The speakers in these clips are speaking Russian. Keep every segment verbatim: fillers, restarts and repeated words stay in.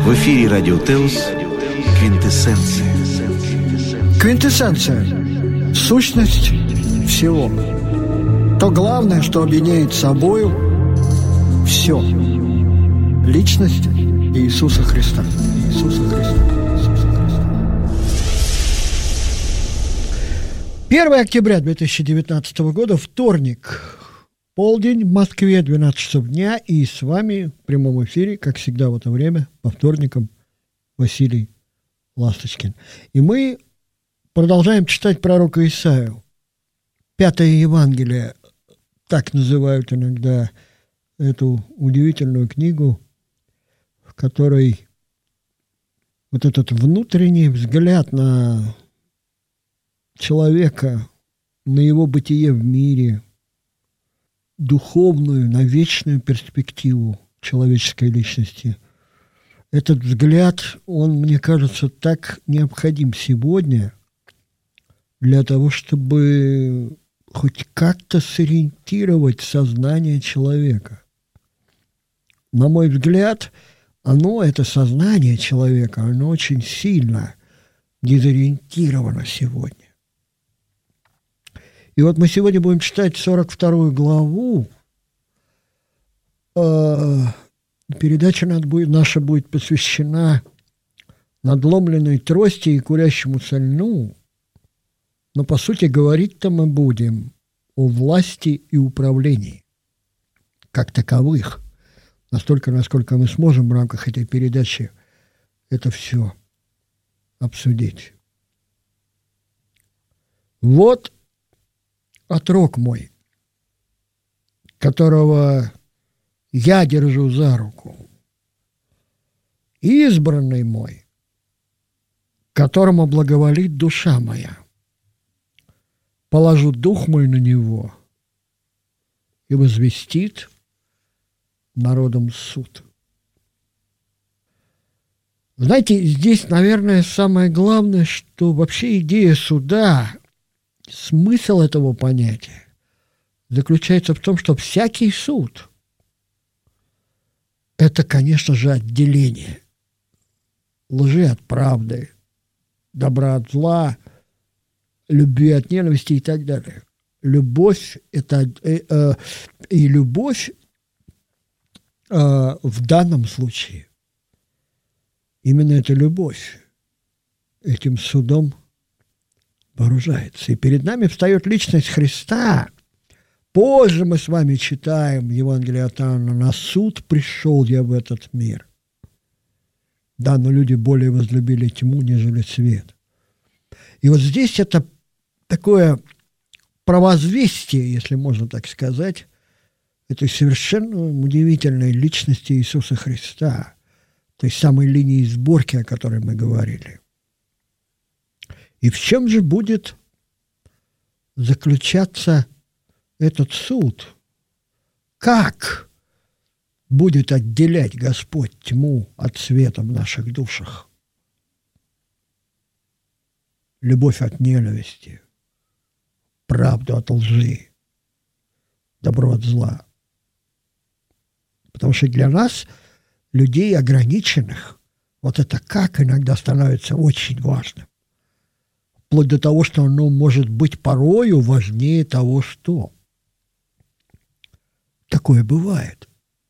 В эфире Радио Теос «Квинтэссенция». Квинтэссенция – сущность всего. То главное, что объединяет собою все. Личность Иисуса Христа. Иисуса Христа. Иисуса Христа. первое октября две тысячи девятнадцатого года, вторник. Полдень в Москве, двенадцать часов дня, и с вами в прямом эфире, как всегда в это время, по вторникам, Василий Ласточкин. И мы продолжаем читать пророка Исаию. Пятое Евангелие, так называют иногда эту удивительную книгу, в которой вот этот внутренний взгляд на человека, на его бытие в мире, духовную, на вечную перспективу человеческой личности. Этот взгляд, он, мне кажется, так необходим сегодня для того, чтобы хоть как-то сориентировать сознание человека. На мой взгляд, оно, это сознание человека, оно очень сильно дезориентировано сегодня. И вот мы сегодня будем читать сорок вторую главу. Передача наша будет посвящена надломленной трости и курящему со льну. Но, по сути, говорить-то мы будем о власти и управлении как таковых. Настолько, насколько мы сможем в рамках этой передачи это все обсудить. Вот отрок мой, которого я держу за руку, избранный мой, которому благоволит душа моя. Положу дух мой на него и возвестит народом суд. Знаете, здесь, наверное, самое главное, что вообще идея суда, смысл этого понятия заключается в том, что всякий суд – это, конечно же, отделение лжи от правды, добра от зла, любви от ненависти и так далее. Любовь – это э, э, и любовь э, в данном случае, именно эта любовь этим судом вооружается. И перед нами встает личность Христа. Позже мы с вами читаем Евангелие от Иоанна: «На суд пришел я в этот мир». Да, но люди более возлюбили тьму, нежели свет. И вот здесь это такое провозвестие, если можно так сказать, этой совершенно удивительной личности Иисуса Христа, той самой линии сборки, о которой мы говорили. И в чем же будет заключаться этот суд? Как будет отделять Господь тьму от света в наших душах? Любовь от ненависти, правду от лжи, добро от зла. Потому что для нас, людей ограниченных, вот это «как» иногда становится очень важным. Вплоть до того, что оно может быть порою важнее того, что. Такое бывает.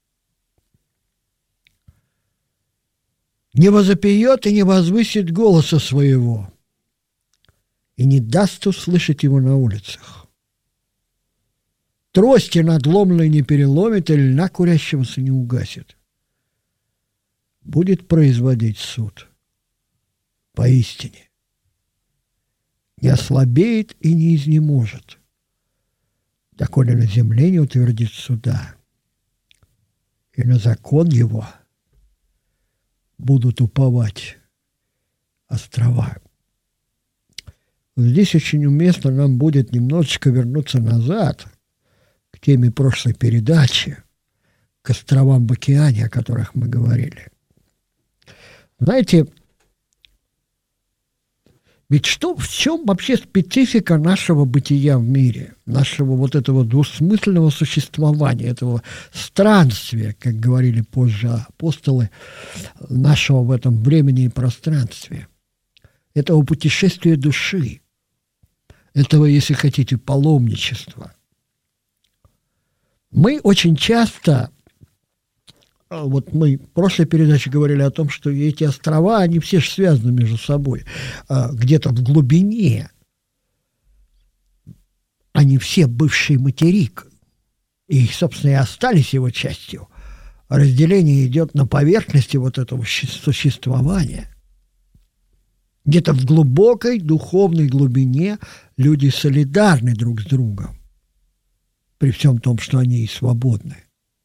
Не возопьет и не возвысит голоса своего, и не даст услышать его на улицах. Трости надломленной не переломит, и льна курящегося не угасит. Будет производить суд поистине. Не ослабеет и не изнеможет, доколе на земле не утвердит суда, и на закон его будут уповать острова. Здесь очень уместно нам будет немножечко вернуться назад к теме прошлой передачи, к островам в океане, о которых мы говорили. Знаете, Ведь что, в чем вообще специфика нашего бытия в мире, нашего вот этого двусмысленного существования, этого странствия, как говорили позже апостолы, нашего в этом времени и пространстве, этого путешествия души, этого, если хотите, паломничества. Мы очень часто, вот мы в прошлой передаче говорили о том, что эти острова, они все же связаны между собой. Где-то в глубине они все бывший материк, и, собственно, и остались его частью. Разделение идет на поверхности вот этого существования. Где-то в глубокой духовной глубине люди солидарны друг с другом, при всем том, что они и свободны.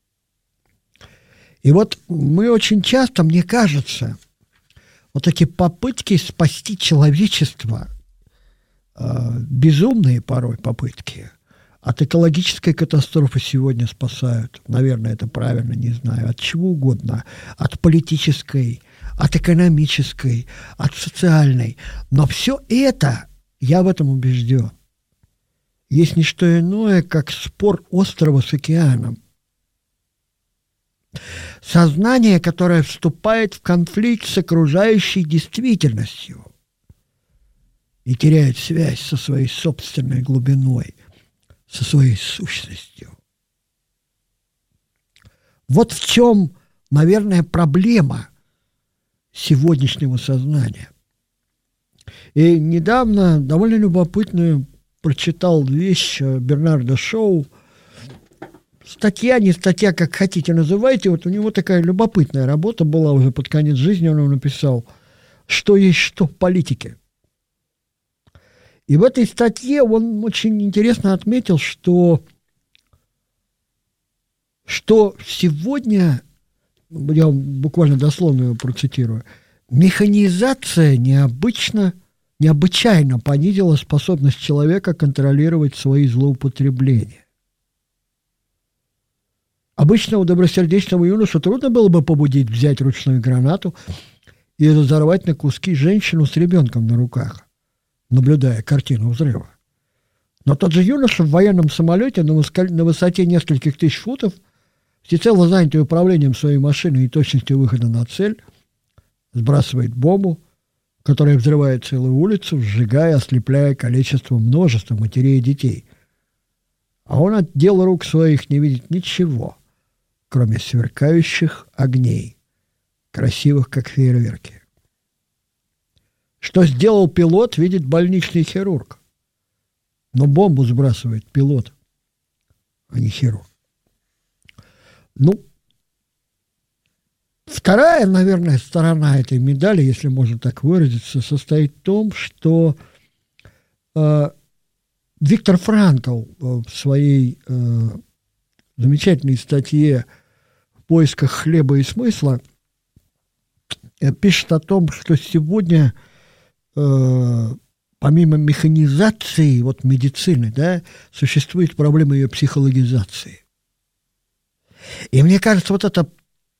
И вот мы очень часто, мне кажется, вот эти попытки спасти человечество, э, безумные порой попытки, от экологической катастрофы сегодня спасают, наверное, это правильно, не знаю, от чего угодно, от политической, от экономической, от социальной. Но все это, я в этом убежден, есть не что иное, как спор острова с океаном. Сознание, которое вступает в конфликт с окружающей действительностью и теряет связь со своей собственной глубиной, со своей сущностью. Вот в чем, наверное, проблема сегодняшнего сознания. И недавно довольно любопытную прочитал вещь Бернарда Шоу. Статья, не статья, как хотите называйте. Вот у него такая любопытная работа была уже под конец жизни. Он написал, что есть что в политике. И в этой статье он очень интересно отметил, что, что сегодня, я буквально дословно его процитирую, механизация необычно, необычайно понизила способность человека контролировать свои злоупотребления. Обычного добросердечного юношу трудно было бы побудить взять ручную гранату и разорвать на куски женщину с ребенком на руках, наблюдая картину взрыва. Но тот же юноша в военном самолете на, выско... на высоте нескольких тысяч футов, всецело занятый управлением своей машиной и точностью выхода на цель, сбрасывает бомбу, которая взрывает целую улицу, сжигая, ослепляя количество множества матерей и детей. А он от дел рук своих не видит ничего, кроме сверкающих огней, красивых, как фейерверки. Что сделал пилот, видит больничный хирург. Но бомбу сбрасывает пилот, а не хирург. Ну, вторая, наверное, сторона этой медали, если можно так выразиться, состоит в том, что э, Виктор Франкл в своей э, замечательной статье «В поисках хлеба и смысла» пишет о том, что сегодня э, помимо механизации вот медицины, да, существует проблема ее психологизации. И мне кажется, вот эта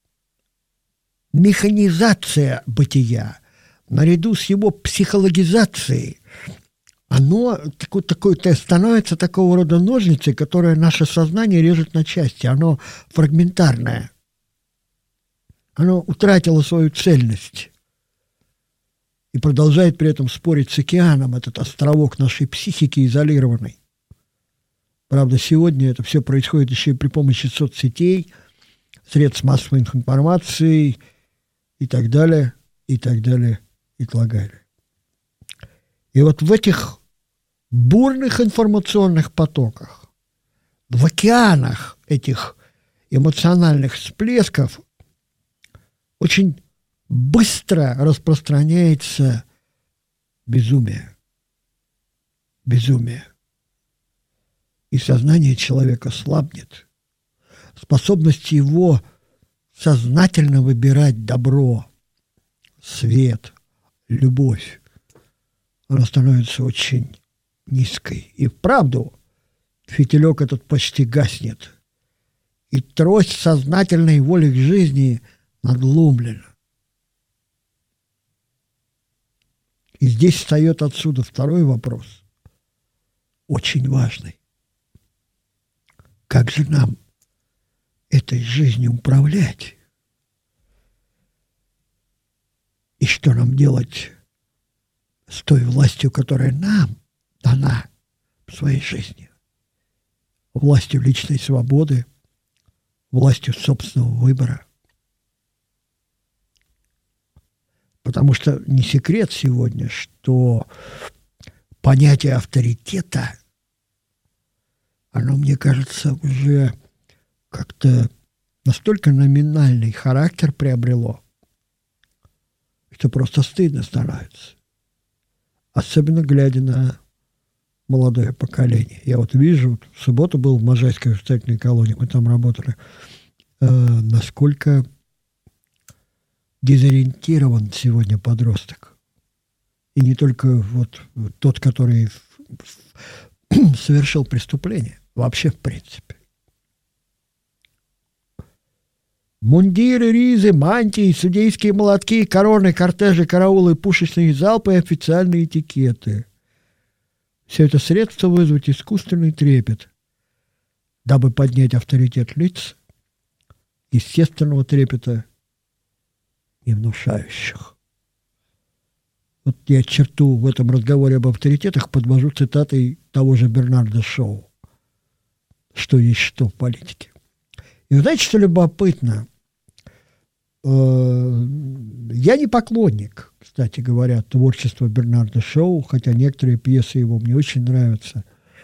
механизация бытия наряду с его психологизацией, оно такое, такое, становится такого рода ножницей, которое наше сознание режет на части. Оно фрагментарное. Оно утратило свою цельность и продолжает при этом спорить с океаном, этот островок нашей психики изолированный. Правда, сегодня это все происходит еще и при помощи соцсетей, средств массовой информации и так далее, и так далее, и так далее. И вот в этих бурных информационных потоках, в океанах этих эмоциональных всплесков очень быстро распространяется безумие. Безумие. И сознание человека слабнет. Способность его сознательно выбирать добро, свет, любовь, она становится очень низкой. И вправду фитилек этот почти гаснет. И трость сознательной воли к жизни надломлена. И здесь встает отсюда второй вопрос, очень важный. Как же нам этой жизнью управлять? И что нам делать с той властью, которая нам дана в своей жизни? Властью личной свободы, властью собственного выбора. Потому что не секрет сегодня, что понятие авторитета, оно, мне кажется, уже как-то настолько номинальный характер приобрело, что просто стыдно становится. Особенно глядя на молодое поколение. Я вот вижу, вот в субботу был в Можайской воспитательной колонии, мы там работали, э, насколько дезориентирован сегодня подросток. И не только вот тот, который совершил преступление, вообще в принципе. Мундиры, ризы, мантии, судейские молотки, короны, кортежи, караулы, пушечные залпы и официальные этикеты. Все это средства вызвать искусственный трепет, дабы поднять авторитет лиц, естественного трепета не внушающих. Вот я черту в этом разговоре об авторитетах подвожу цитатой того же Бернарда Шоу, что есть что в политике. И вы знаете, что любопытно? Я не поклонник, кстати говоря, творчества Бернарда Шоу, хотя некоторые пьесы его мне очень нравятся.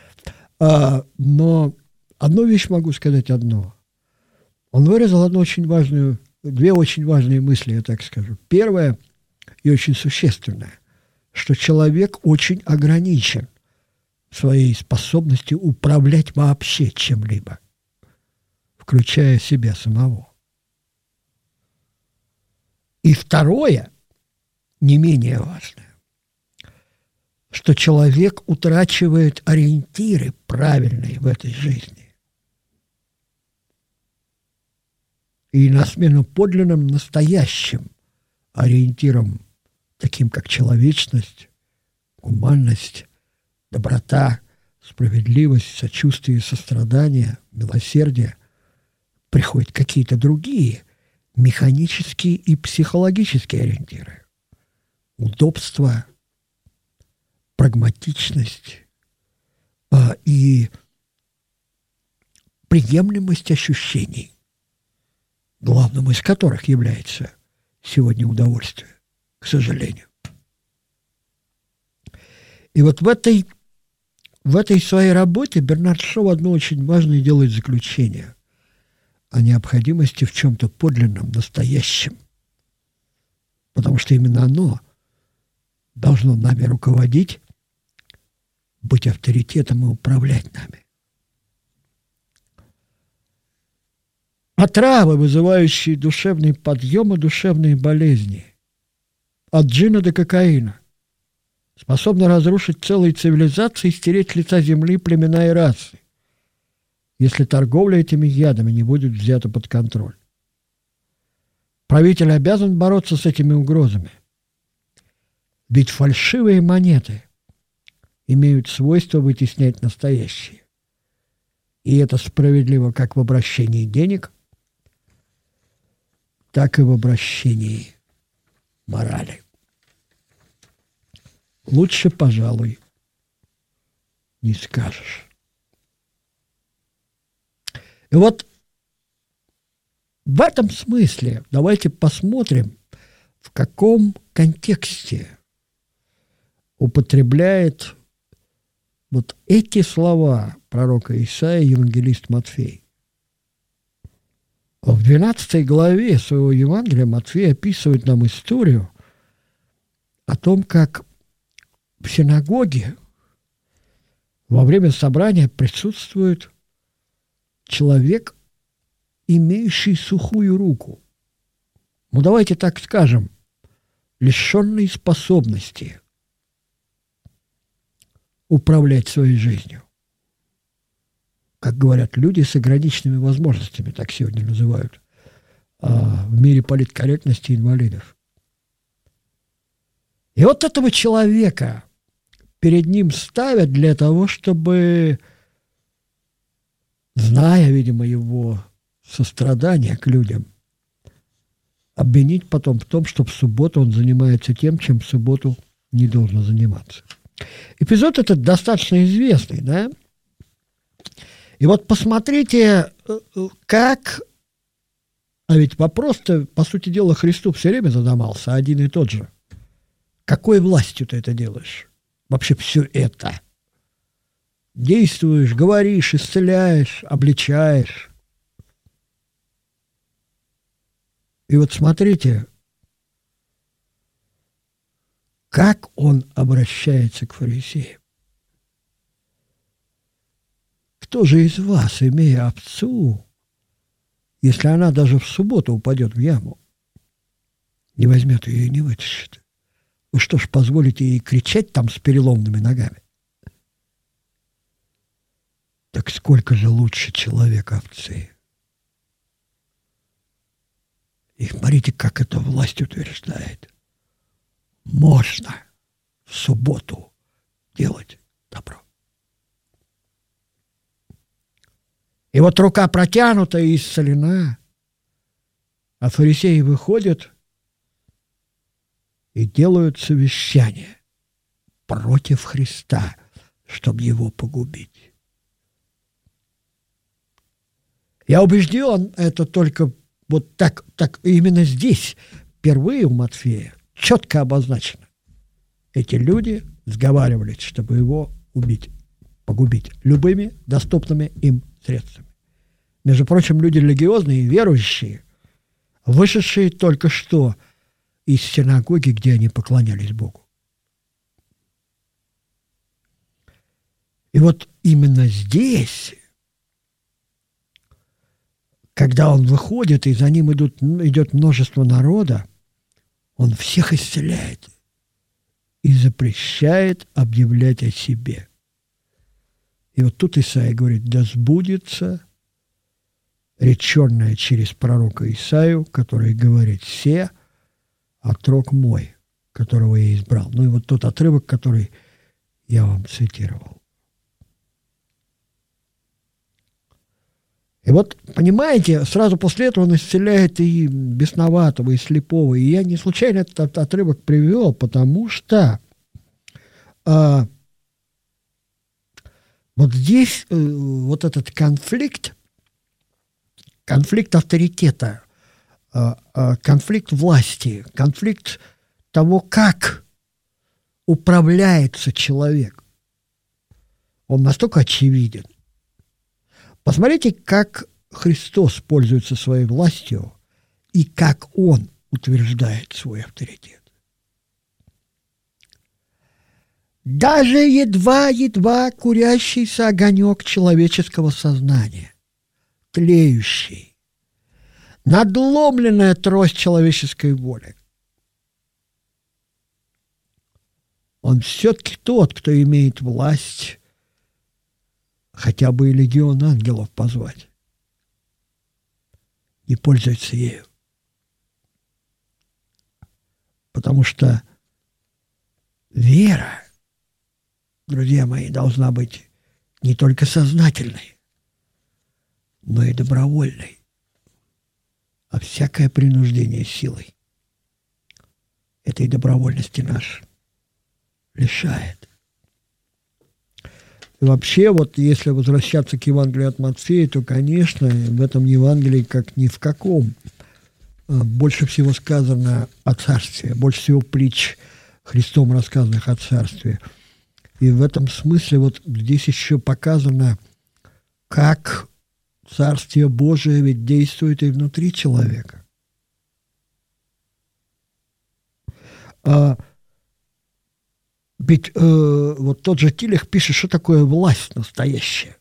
Но одну вещь могу сказать одно. Он выразил одну очень важную, две очень важные мысли, я так скажу. Первое и очень существенное, что человек очень ограничен в своей способности управлять вообще чем-либо, включая себя самого. И второе, не менее важное, что человек утрачивает ориентиры правильные в этой жизни. И на смену подлинным настоящим ориентирам, таким как человечность, гуманность, доброта, справедливость, сочувствие, сострадание, милосердие, приходят какие-то другие механические и психологические ориентиры. Удобство, прагматичность а, и приемлемость ощущений, главным из которых является сегодня удовольствие, к сожалению. И вот в этой, в этой своей работе Бернард Шоу одно очень важное делает заключение о необходимости в чем-то подлинном, настоящем. Потому что именно оно должно нами руководить, быть авторитетом и управлять нами. Отравы, вызывающие душевный подъем и душевные болезни, от джина до кокаина, способны разрушить целые цивилизации и стереть с лица земли племена и расы, если торговля этими ядами не будет взята под контроль. Правитель обязан бороться с этими угрозами. Ведь фальшивые монеты имеют свойство вытеснять настоящие. И это справедливо как в обращении денег, так и в обращении морали. Лучше, пожалуй, не скажешь. И вот в этом смысле давайте посмотрим, в каком контексте употребляет вот эти слова пророка Исаии евангелист Матфей. В двенадцатой главе своего Евангелия Матфей описывает нам историю о том, как в синагоге во время собрания присутствует человек, имеющий сухую руку. Ну, давайте так скажем, лишенный способности управлять своей жизнью. Как говорят, люди с ограниченными возможностями, так сегодня называют, а в мире политкорректности инвалидов. И вот этого человека перед ним ставят для того, чтобы, зная, видимо, его сострадание к людям, обвинить потом в том, что в субботу он занимается тем, чем в субботу не должен заниматься. Эпизод этот достаточно известный, да? И вот посмотрите, как... А ведь вопрос-то, по сути дела, Христу все время задавался, один и тот же. Какой властью ты это делаешь? Вообще все это. Действуешь, говоришь, исцеляешь, обличаешь. И вот смотрите, как он обращается к фарисеям. Кто же из вас, имея овцу, если она даже в субботу упадет в яму, не возьмет ее и не вытащит? Вы что ж, позволите ей кричать там с переломными ногами? Так сколько же лучше человека овцы? И смотрите, как эта власть утверждает. Можно в субботу делать добро. И вот рука протянута и исцелена, а фарисеи выходят и делают совещание против Христа, чтобы его погубить. Я убежден, это только вот так, так именно здесь, впервые у Матфея, четко обозначено. Эти люди сговаривались, чтобы его убить, погубить любыми доступными им средствами. Между прочим, люди религиозные и верующие, вышедшие только что из синагоги, где они поклонялись Богу. И вот именно здесь, когда он выходит, и за ним идут, идет множество народа, он всех исцеляет и запрещает объявлять о себе. И вот тут Исаия говорит: да сбудется реченное через пророка Исаию, который говорит: «Се отрок мой, которого я избрал». Ну и вот тот отрывок, который я вам цитировал. И вот, понимаете, сразу после этого он исцеляет и бесноватого, и слепого. И я не случайно этот отрывок привел, потому что а, вот здесь э, вот этот конфликт, конфликт авторитета, э, э, конфликт власти, конфликт того, как управляется человек, он настолько очевиден. Посмотрите, как Христос пользуется своей властью и как Он утверждает свой авторитет. Даже едва-едва курящийся огонек человеческого сознания, тлеющий, надломленная трость человеческой воли, он все-таки тот, кто имеет власть хотя бы и легион ангелов позвать, и пользуется ею. Потому что вера, друзья мои, должна быть не только сознательной, но и добровольной. А всякое принуждение силой этой добровольности наш лишает. И вообще, вот если возвращаться к Евангелию от Матфея, то, конечно, в этом Евангелии, как ни в каком, больше всего сказано о Царстве, больше всего притч Христом рассказанных о Царстве. И в этом смысле вот здесь еще показано, как Царствие Божие ведь действует и внутри человека. А Ведь э, вот тот же Тилих пишет, что такое власть настоящая.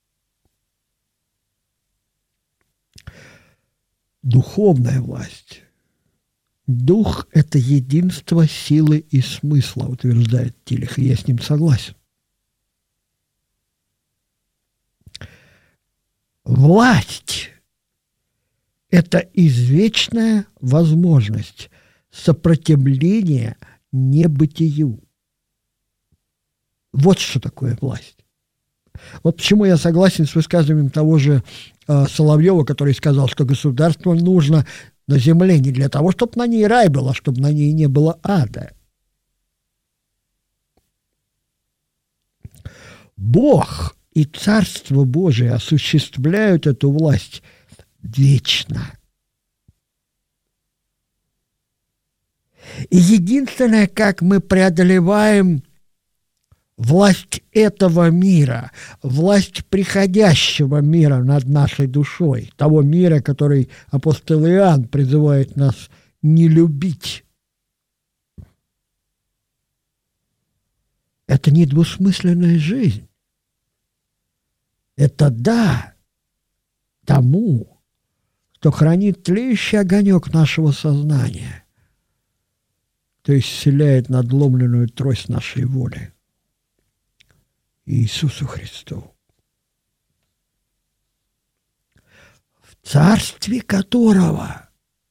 Духовная власть. Дух – это единство силы и смысла, утверждает Тилих, и я с ним согласен. Власть – это извечная возможность сопротивления небытию. Вот что такое власть. Вот почему я согласен с высказыванием того же э, Соловьева, который сказал, что государство нужно на земле не для того, чтобы на ней рай был, а чтобы на ней не было ада. Бог и Царство Божие осуществляют эту власть вечно. И единственное, как мы преодолеваем власть этого мира, власть приходящего мира над нашей душой, того мира, который апостол Иоанн призывает нас не любить. Это недвусмысленная жизнь. Это да тому, кто хранит тлеющий огонек нашего сознания, то есть исцеляет надломленную трость нашей воли. Иисусу Христу, в царстве которого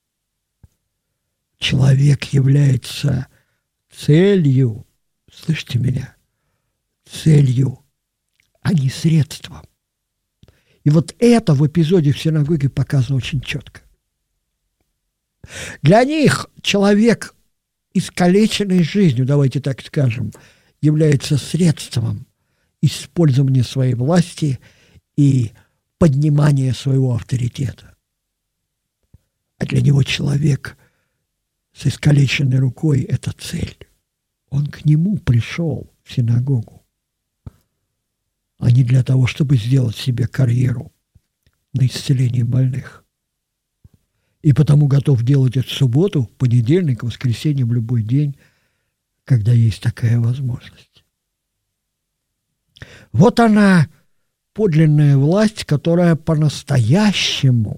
человек является целью, слышите меня, целью, а не средством. И вот это в эпизоде в синагоге показано очень четко. Для них человек, искалеченный жизнью, давайте так скажем, является средством использования своей власти и поднимания своего авторитета. А для него человек с искалеченной рукой – это цель. Он к нему пришел в синагогу, а не для того, чтобы сделать себе карьеру на исцелении больных. И потому готов делать это в субботу, понедельник, воскресенье, в любой день, когда есть такая возможность. Вот она, подлинная власть, которая по-настоящему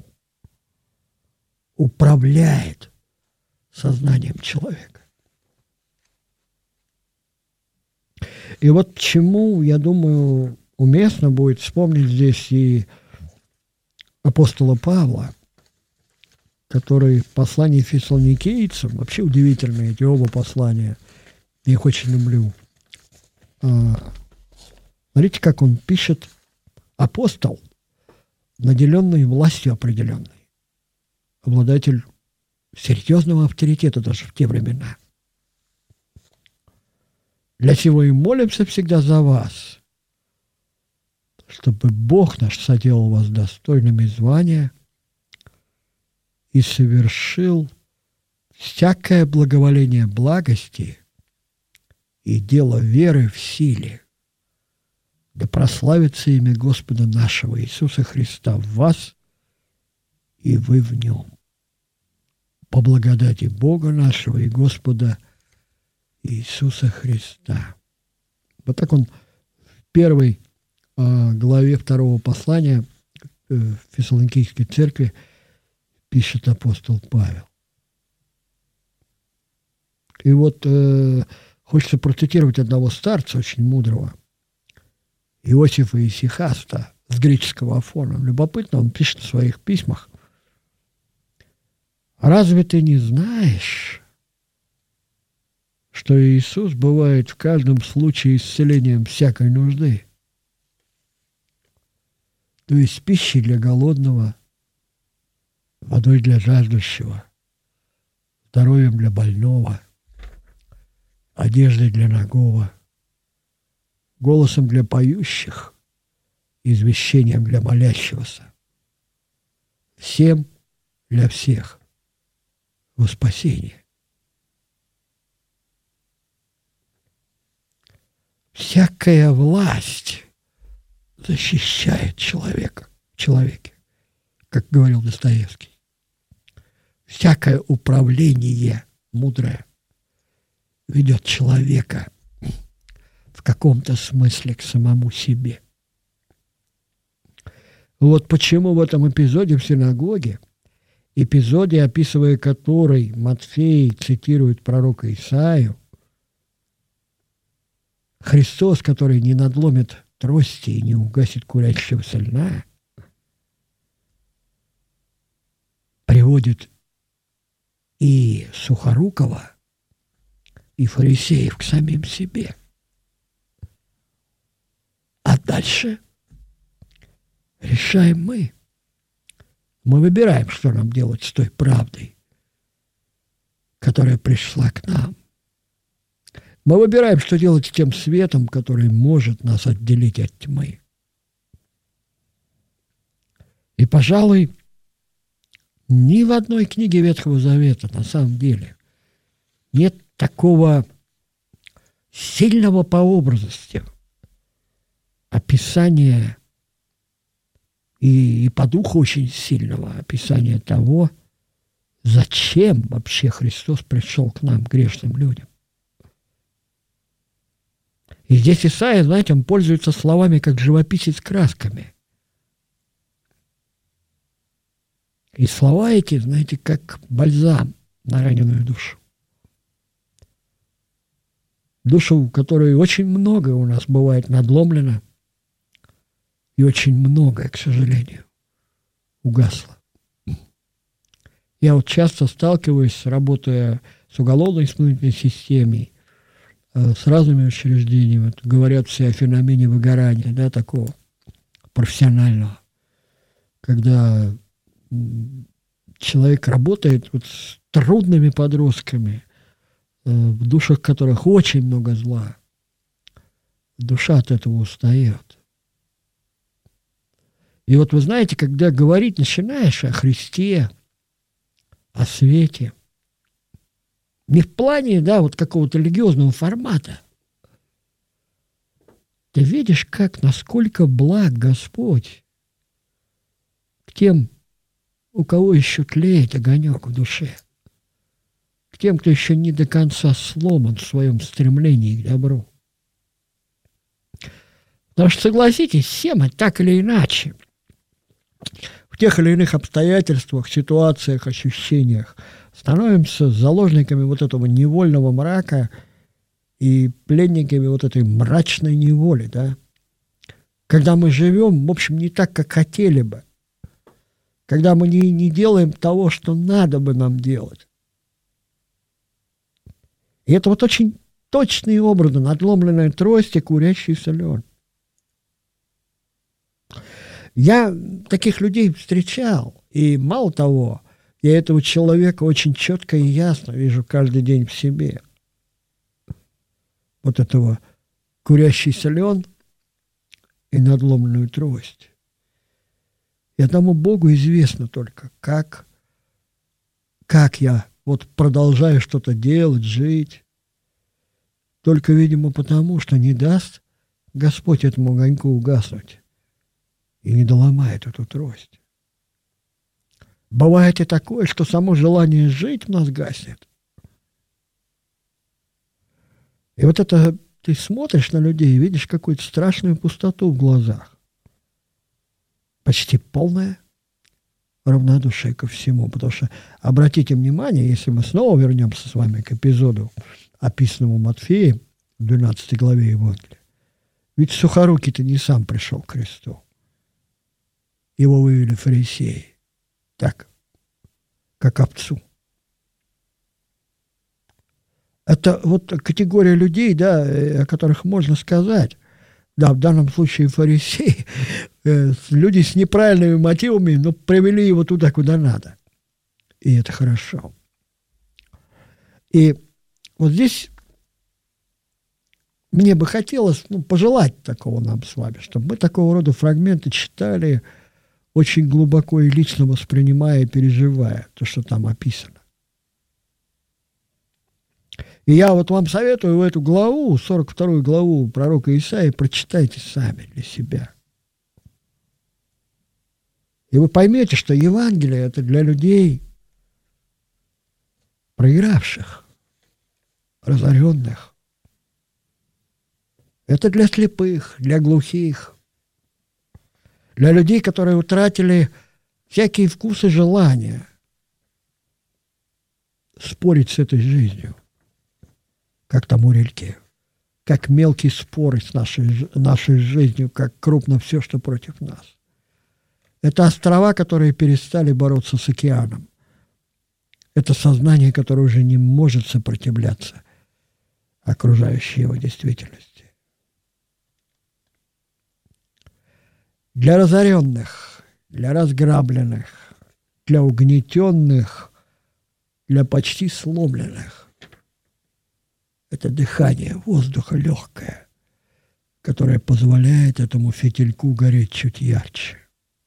управляет сознанием человека. И вот почему, я думаю, уместно будет вспомнить здесь и апостола Павла, который в послании фессалоникийцам, вообще удивительные эти оба послания, я их очень люблю. Смотрите, как он пишет: апостол, наделенный властью определенной, обладатель серьезного авторитета даже в те времена. Для сего и молимся всегда за вас, чтобы Бог наш соделал вас достойными звания и совершил всякое благоволение благости и дело веры в силе, да прославится имя Господа нашего Иисуса Христа в вас, и вы в нем. По благодати Бога нашего и Господа Иисуса Христа. Вот так он в первой э, главе второго послания э, Фессалоникийской церкви пишет апостол Павел. И вот э, хочется процитировать одного старца, очень мудрого, Иосифа Исихаста, с греческого Афона. Любопытно, он пишет в своих письмах: «Разве ты не знаешь, что Иисус бывает в каждом случае исцелением всякой нужды, то есть пищей для голодного, водой для жаждущего, здоровьем для больного, одеждой для нагого, голосом для поющих, извещением для молящегося, всем для всех во спасение». Всякая власть защищает человека, человеке, как говорил Достоевский. Всякое управление мудрое ведет человека в каком-то смысле к самому себе. Вот почему в этом эпизоде в синагоге, эпизоде, описывая который Матфей цитирует пророка Исаию, Христос, который не надломит трости и не угасит курящегося льна, приводит и Сухорукова и фарисеев к самим себе. А дальше решаем мы. Мы выбираем, что нам делать с той правдой, которая пришла к нам. Мы выбираем, что делать с тем светом, который может нас отделить от тьмы. И, пожалуй, ни в одной книге Ветхого Завета на самом деле нет такого сильного по образности описания и, и по духу очень сильного описания того, зачем вообще Христос пришел к нам, грешным людям. И здесь Исаия, знаете, он пользуется словами как живописец красками. И слова эти, знаете, как бальзам на раненую душу. Душу, у которой очень многое у нас бывает надломлено, и очень многое, к сожалению, угасло. Я вот часто сталкиваюсь, работая с уголовной исполнительной системой, с разными учреждениями, вот, говорят все о феномене выгорания, да, такого профессионального, когда человек работает вот с трудными подростками, в душах которых очень много зла. Душа от этого устает. И вот вы знаете, когда говорить начинаешь о Христе, о свете, не в плане, да, вот какого-то религиозного формата, ты видишь, как, насколько благ Господь к тем, у кого еще тлеет огонек в душе, к тем, кто еще не до конца сломан в своем стремлении к добру. Потому что, согласитесь, все мы так или иначе в тех или иных обстоятельствах, ситуациях, ощущениях становимся заложниками вот этого невольного мрака и пленниками вот этой мрачной неволи, да? Когда мы живем, в общем, не так, как хотели бы. Когда мы не, не делаем того, что надо бы нам делать. И это вот очень точные образы, надломленная трость и курящийся лен. Я таких людей встречал, и мало того, я этого человека очень четко и ясно вижу каждый день в себе. Вот этого курящийся лен и надломленную трость. И одному Богу известно только, как, как я вот продолжаю что-то делать, жить. Только, видимо, потому, что не даст Господь этому огоньку угаснуть и не доломает эту трость. Бывает и такое, что само желание жить в нас гаснет. И вот это ты смотришь на людей и видишь какую-то страшную пустоту в глазах. Почти полное равнодушие ко всему. Потому что, обратите внимание, если мы снова вернемся с вами к эпизоду, описанному Матфеем в двенадцатой главе Евангелия, ведь Сухорукий-то не сам пришел к Христу. Его вывели фарисеи. Так, как овцу. Это вот категория людей, да, о которых можно сказать, да, в данном случае фарисеи, э, люди с неправильными мотивами, но привели его туда, куда надо. И это хорошо. И вот здесь мне бы хотелось, ну, пожелать такого нам с вами, чтобы мы такого рода фрагменты читали, очень глубоко и лично воспринимая и переживая то, что там описано. И я вот вам советую эту главу, сорок вторую главу пророка Исаии, прочитайте сами для себя. И вы поймете, что Евангелие – это для людей, проигравших, разоренных. Это для слепых, для глухих, для людей, которые утратили всякие вкусы и желания спорить с этой жизнью, как там у Рильке, как мелкие споры с нашей, нашей жизнью, как крупно все, что против нас. Это острова, которые перестали бороться с океаном. Это сознание, которое уже не может сопротивляться окружающей его действительности. Для разоренных, для разграбленных, для угнетенных, для почти сломленных это дыхание воздуха легкое, которое позволяет этому фитильку гореть чуть ярче.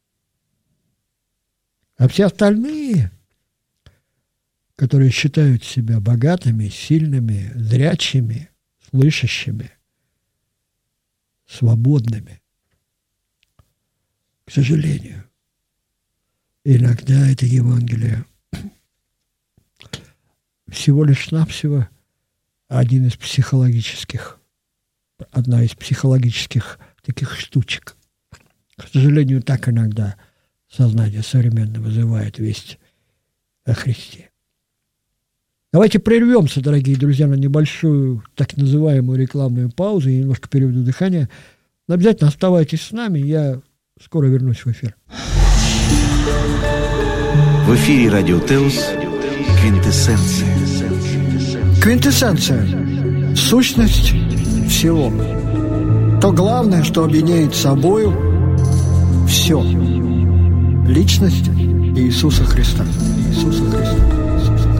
А все остальные, которые считают себя богатыми, сильными, зрячими, слышащими, свободными, к сожалению, иногда это Евангелие всего лишь навсего один из психологических, одна из психологических таких штучек. К сожалению, так иногда сознание современно вызывает весть о Христе. Давайте прервемся, дорогие друзья, на небольшую так называемую рекламную паузу. Я немножко переведу дыхание. Но обязательно оставайтесь с нами, я скоро вернусь в эфир. В эфире Радио Теос «Квинтэссенция». Квинтэссенция – сущность всего. То главное, что объединяет собою все. Личность Иисуса Христа. Иисуса Христа. Иисуса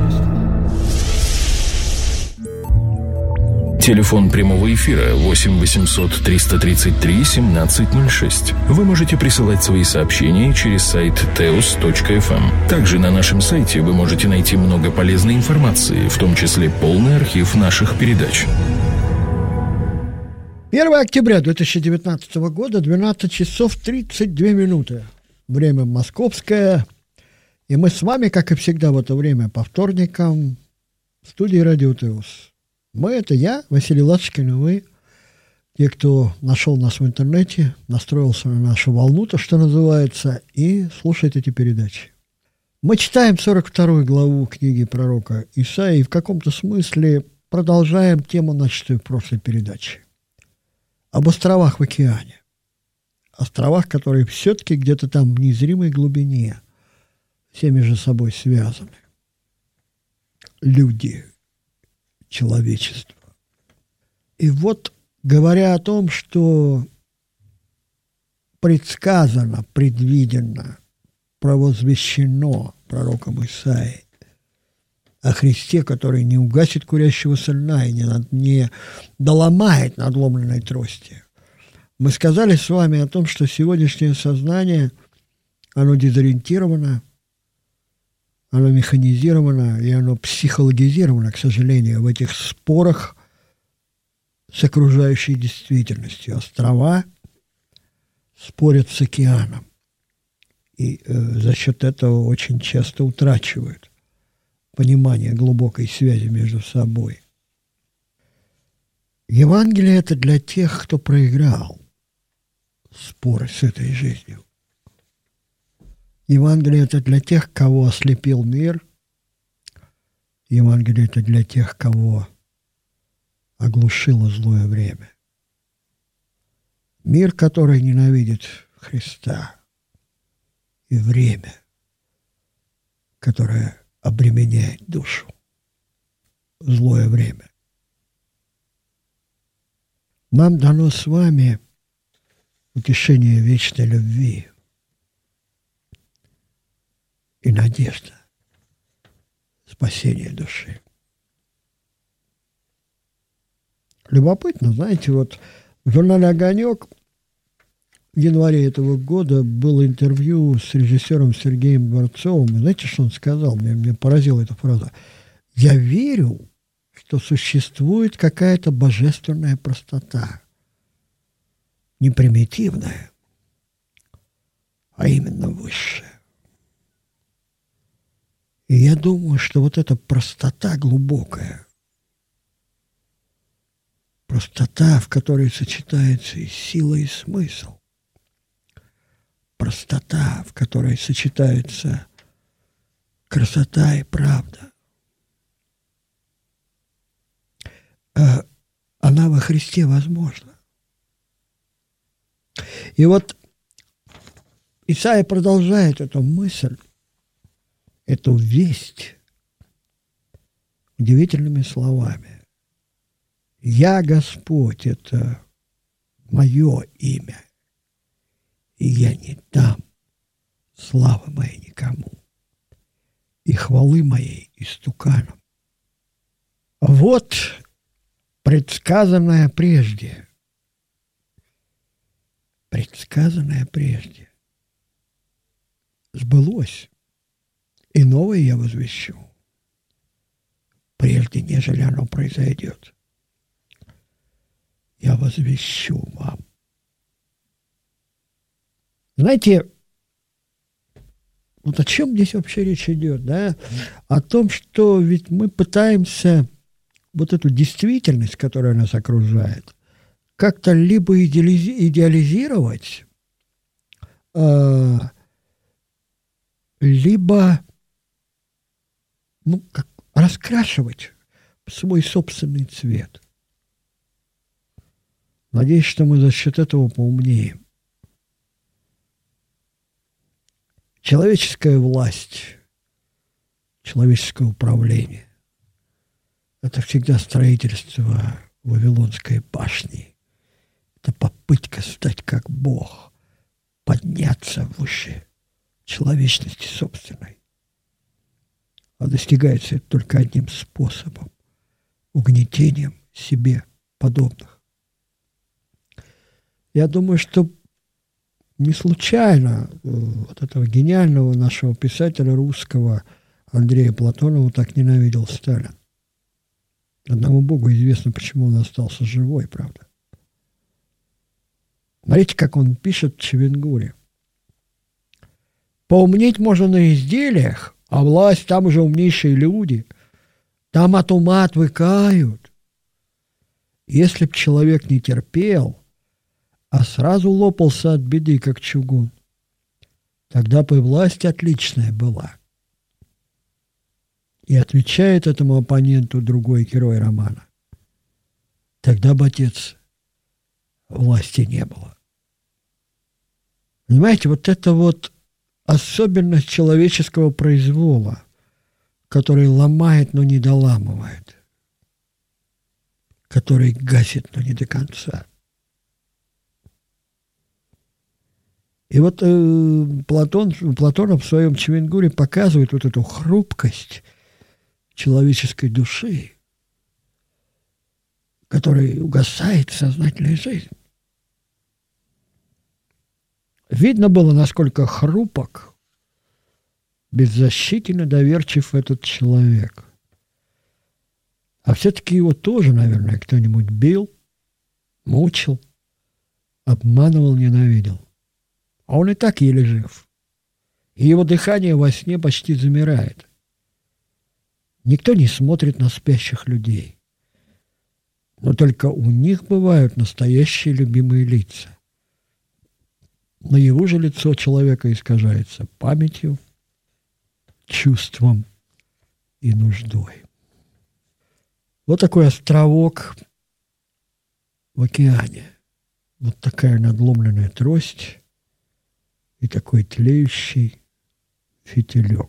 Христа. Телефон прямого эфира восемь восемьсот триста тридцать три семнадцать ноль шесть. Вы можете присылать свои сообщения через сайт теос точка эф эм. Также на нашем сайте вы можете найти много полезной информации, в том числе полный архив наших передач. первого октября две тысячи девятнадцатого года, двенадцать часов тридцать две минуты. Время московское. И мы с вами, как и всегда в это время, по вторникам в студии Радио Теос. Мы — это я, Василий Ласточкин, и вы, те, кто нашел нас в интернете, настроился на нашу волну, то, что называется, и слушает эти передачи. Мы читаем сорок вторую главу книги пророка Исаии и в каком-то смысле продолжаем тему, начатую в прошлой передаче. Об островах в океане. Островах, которые все-таки где-то там в незримой глубине все между собой связаны. Люди, человечество. И вот, говоря о том, что предсказано, предвидено, провозвещено пророком Исаией о Христе, который не угасит курящегося льна и не, над, не доломает надломленной трости. Мы сказали с вами о том, что сегодняшнее сознание, оно дезориентировано, оно механизировано и оно психологизировано, к сожалению, в этих спорах с окружающей действительностью. Острова спорят с океаном. И э, за счет этого очень часто утрачивают понимание глубокой связи между собой. Евангелие – это для тех, кто проиграл споры с этой жизнью. Евангелие – это для тех, кого ослепил мир. Евангелие – это для тех, кого оглушило злое время. Мир, который ненавидит Христа, и время, которое обременяет душу. Злое время. Нам дано с вами утешение вечной любви и надежда, спасение души. Любопытно, знаете, вот в журнале «Огонек» в январе этого года было интервью с режиссером Сергеем Дворцовым. И знаете, что он сказал? Меня, меня поразила эта фраза. «Я верю, что существует какая-то божественная простота, не примитивная, а именно высшая. И я думаю, что вот эта простота глубокая, простота, в которой сочетается и сила, и смысл, простота, в которой сочетаются красота и правда, она во Христе возможна. И вот Исаия продолжает эту мысль, эту весть удивительными словами. Я Господь, это мое имя, и я не дам славы моей никому, и хвалы моей истуканам. Вот предсказанное прежде, предсказанное прежде сбылось, и новое я возвещу, прежде нежели оно произойдет. Я возвещу вам. Знаете, вот о чем здесь вообще речь идет, да? О том, что ведь мы пытаемся вот эту действительность, которая нас окружает, как-то либо идеализи- идеализировать, э- либо ну, как, раскрашивать в свой собственный цвет. Надеюсь, что мы за счет этого поумнеем. Человеческая власть, человеческое управление – это всегда строительство Вавилонской башни. Это попытка стать как Бог, подняться выше человечности собственной. А достигается это только одним способом – угнетением себе подобных. Я думаю, что не случайно вот этого гениального нашего писателя русского Андрея Платонова так ненавидел Сталин. Одному Богу известно, почему он остался живой, правда. Смотрите, как он пишет в Чавенгуре. Поумнеть можно на изделиях, а власть там уже умнейшие люди. Там от ума отвыкают. Если б человек не терпел, а сразу лопался от беды, как чугун, тогда бы и власть отличная была. И отвечает этому оппоненту другой герой романа. Тогда бы, отец, власти не было. Понимаете, вот это вот особенность человеческого произвола, который ломает, но не доламывает, который гасит, но не до конца. И вот э, Платон, Платонов в своем Чавенгуре показывает вот эту хрупкость человеческой души, которой угасает сознательная жизнь. Видно было, насколько хрупок, беззащитен и доверчив этот человек. А все-таки его тоже, наверное, кто-нибудь бил, мучил, обманывал, ненавидел. А он и так еле жив. И его дыхание во сне почти замирает. Никто не смотрит на спящих людей. Но только у них бывают настоящие любимые лица. Но его же лицо человека искажается памятью, чувством и нуждой. Вот такой островок в океане. Вот такая надломленная трость и такой тлеющий фитилек.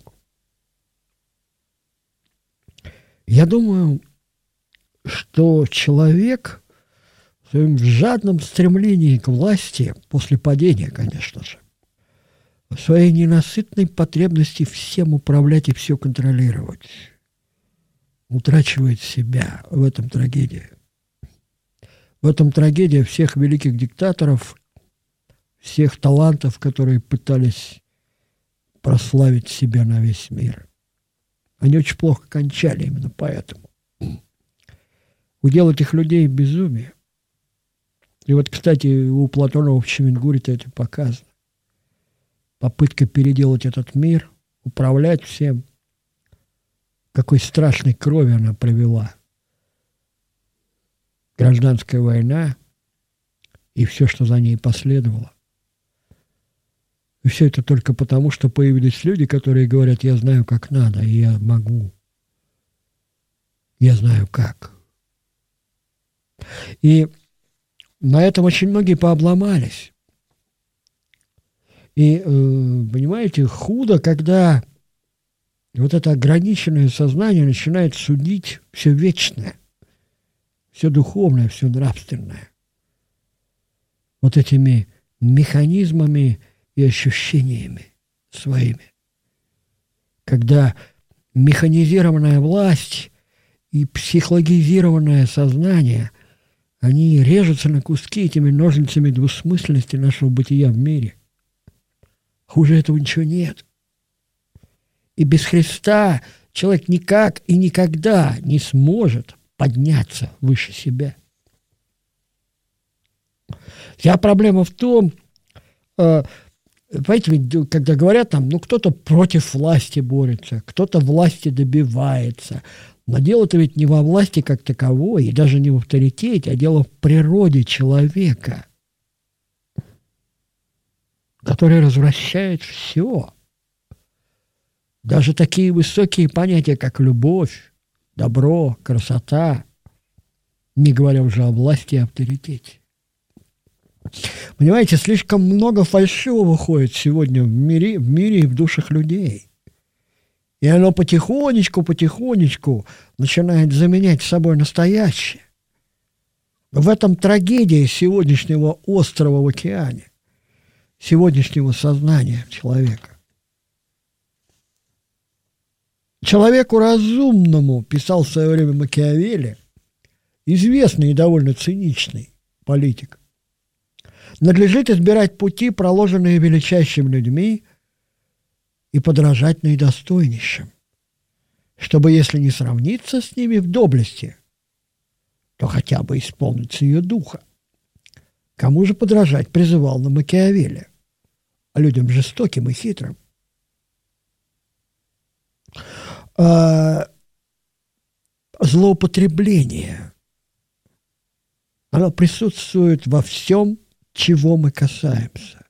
Я думаю, что человек в своем жадном стремлении к власти, после падения, конечно же, в своей ненасытной потребности всем управлять и все контролировать, утрачивает себя. В этом трагедия. В этом трагедия всех великих диктаторов, всех талантов, которые пытались прославить себя на весь мир. Они очень плохо кончали именно поэтому. Удел этих людей безумие. И вот, кстати, у Платонова в Чавенгуре-то это показано. Попытка переделать этот мир, управлять всем. Какой страшной крови она привела. Гражданская война и все, что за ней последовало. И все это только потому, что появились люди, которые говорят: я знаю, как надо, и я могу. Я знаю, как. И на этом очень многие пообломались. И, э, понимаете, худо, когда вот это ограниченное сознание начинает судить все вечное. все духовное, все нравственное. Вот этими механизмами и ощущениями своими. Когда механизированная власть и психологизированное сознание, они режутся на куски этими ножницами двусмысленности нашего бытия в мире. Хуже этого ничего нет. И без Христа человек никак и никогда не сможет подняться выше себя. Вся проблема в том, э, понимаете, когда говорят там, ну кто-то против власти борется, кто-то власти добивается. Но дело-то ведь не во власти как таковой, и даже не в авторитете, а дело в природе человека, который развращает все. Даже такие высокие понятия, как любовь, добро, красота, не говоря уже о власти и авторитете. Понимаете, слишком много фальшивого ходит сегодня в мире, в мире и в душах людей. И оно потихонечку, потихонечку начинает заменять собой настоящее. В этом трагедия сегодняшнего острова в океане, сегодняшнего сознания человека. Человеку разумному, писал в свое время Макиавелли, известный и довольно циничный политик, надлежит избирать пути, проложенные величайшими людьми, и подражать наидостойнейшим, чтобы, если не сравниться с ними в доблести, то хотя бы исполниться ее духа. Кому же подражать призывал на Макиавелли? А людям жестоким и хитрым. А, злоупотребление. Оно присутствует во всем, чего мы касаемся.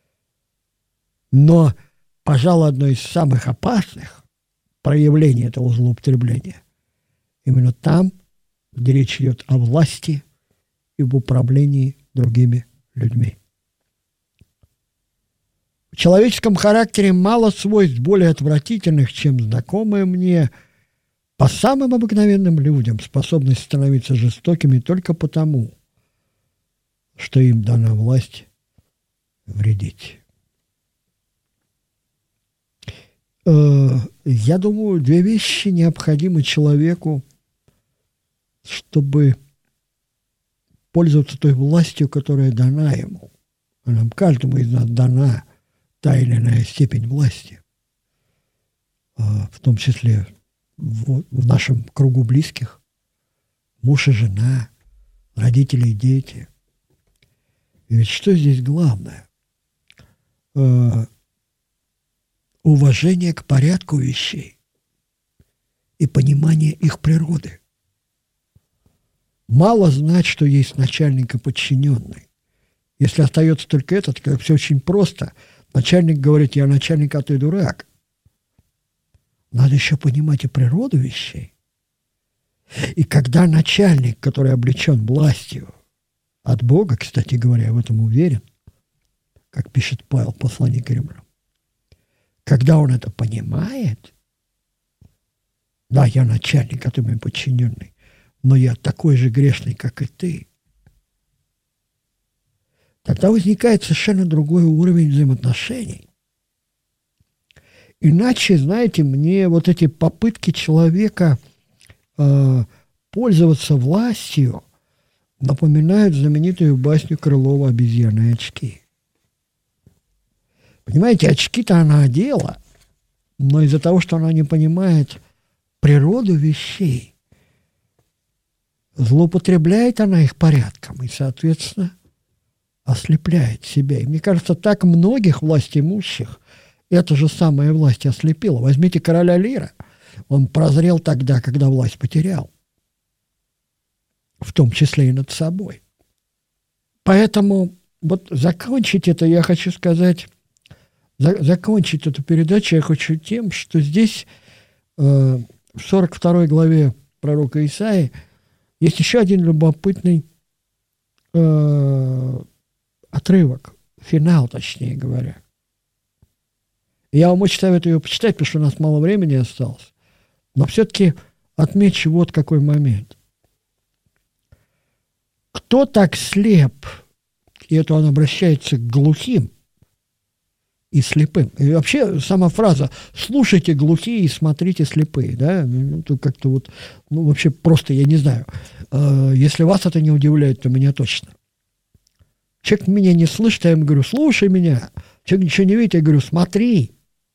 Но, пожалуй, одно из самых опасных проявлений этого злоупотребления именно там, где речь идет о власти и в управлении другими людьми. В человеческом характере мало свойств более отвратительных, чем знакомые мне по самым обыкновенным людям способность становиться жестокими только потому, что им дана власть вредить. Я думаю, две вещи необходимы человеку, чтобы пользоваться той властью, которая дана ему. А нам каждому из нас дана та или иная степень власти, в том числе в, в нашем кругу близких, муж и жена, родители и дети. И ведь что здесь главное? Уважение к порядку вещей и понимание их природы. Мало знать, что есть начальник и подчиненный. Если остается только это, то все очень просто. Начальник говорит: я начальник, а ты дурак. Надо еще понимать и природу вещей. И когда начальник, который облечен властью от Бога, кстати говоря, я в этом уверен, как пишет Павел в послании к Римлянам, когда он это понимает, да, я начальник, а ты мой подчиненный, но я такой же грешный, как и ты, тогда возникает совершенно другой уровень взаимоотношений. Иначе, знаете, мне вот эти попытки человека э, пользоваться властью напоминают знаменитую басню Крылова «Обезьяны и очки». Понимаете, очки-то она одела, но из-за того, что она не понимает природу вещей, злоупотребляет она их порядком и, соответственно, ослепляет себя. И мне кажется, так многих властимущих эта же самая власть ослепила. Возьмите короля Лира. Он прозрел тогда, когда власть потерял. В том числе и над собой. Поэтому вот закончить это я хочу сказать, за, закончить эту передачу я хочу тем, что здесь э, в сорок второй главе пророка Исаии есть еще один любопытный э, отрывок, финал, точнее говоря. Я вам очень советую его почитать, потому что у нас мало времени осталось. Но все-таки отмечу вот какой момент. Кто так слеп? И это он обращается к глухим и слепым. И вообще сама фраза «слушайте глухие и смотрите слепые». Да? Ну, как-то вот, ну, вообще просто, я не знаю. Если вас это не удивляет, то меня точно. Человек меня не слышит, я ему говорю «слушай меня». Человек ничего не видит, я говорю «смотри».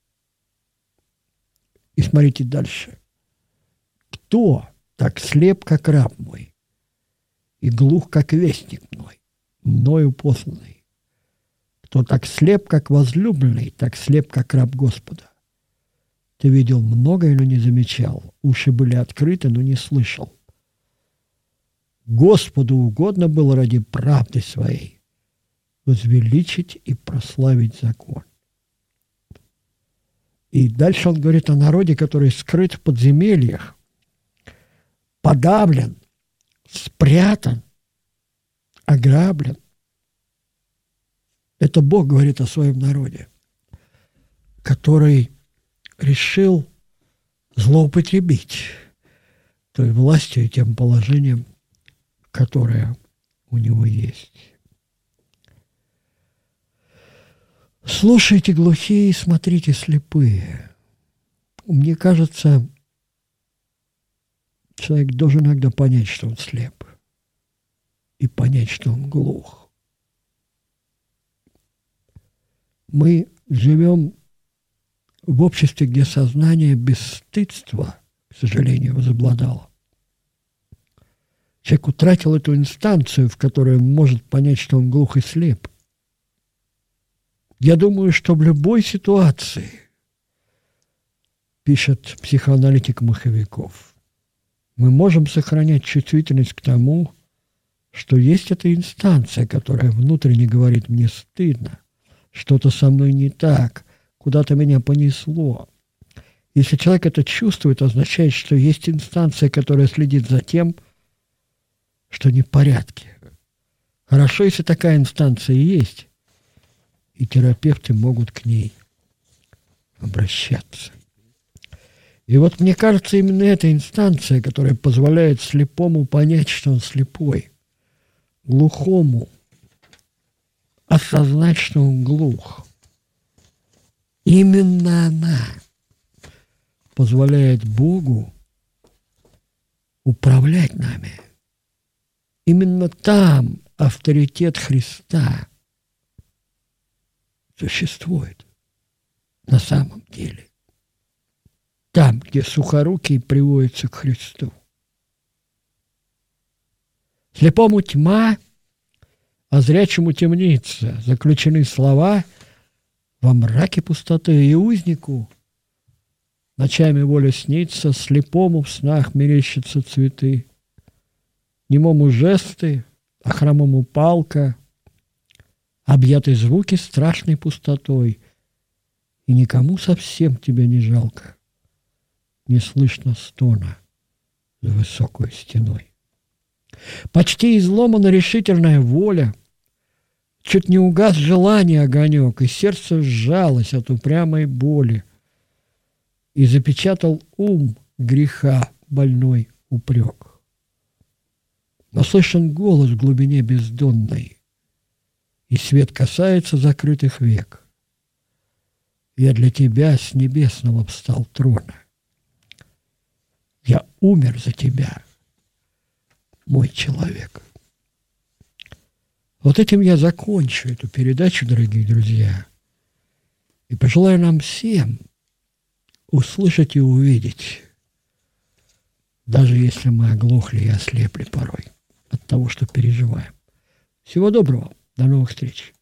И смотрите дальше. Кто так слеп, как раб мой, и глух, как вестник мой, мною посланный? Кто так слеп, как возлюбленный, так слеп, как раб Господа? Ты видел многое, но не замечал. Уши были открыты, но не слышал. Господу угодно было ради правды своей возвеличить и прославить закон. И дальше он говорит о народе, который скрыт в подземельях, подавлен, спрятан, ограблен. Это Бог говорит о своем народе, который решил злоупотребить той властью и тем положением, которое у него есть. Слушайте глухие и смотрите слепые. Мне кажется, человек должен иногда понять, что он слеп, и понять, что он глух. Мы живем в обществе, где сознание бесстыдства, к сожалению, возобладало. Человек утратил эту инстанцию, в которой он может понять, что он глух и слеп. Я думаю, что в любой ситуации, пишет психоаналитик Маховиков, мы можем сохранять чувствительность к тому, что есть эта инстанция, которая внутренне говорит «мне стыдно», что-то со мной не так, куда-то меня понесло. Если человек это чувствует, означает, что есть инстанция, которая следит за тем, что не в порядке. Хорошо, если такая инстанция есть, и терапевты могут к ней обращаться. И вот мне кажется, именно эта инстанция, которая позволяет слепому понять, что он слепой, глухому осознать, что он глух. Именно она позволяет Богу управлять нами. Именно там авторитет Христа существует на самом деле. Там, где сухорукий приводится к Христу. Слепому тьма, а зрячему темница. Заключены слова во мраке пустоты, и узнику ночами воля снится, слепому в снах мерещатся цветы, немому жесты, а хромому палка, объяты звуки страшной пустотой, и никому совсем тебя не жалко, не слышно стона за высокой стеной. Почти изломана решительная воля, чуть не угас желание огонек, и сердце сжалось от упрямой боли, и запечатал ум греха больной упрек. Но слышен голос в глубине бездонной, и свет касается закрытых век. Я для тебя с небесного встал трона. Я умер за тебя, мой человек. Вот этим я закончу эту передачу, дорогие друзья, и пожелаю нам всем услышать и увидеть, даже если мы оглохли и ослепли порой от того, что переживаем. Всего доброго, до новых встреч.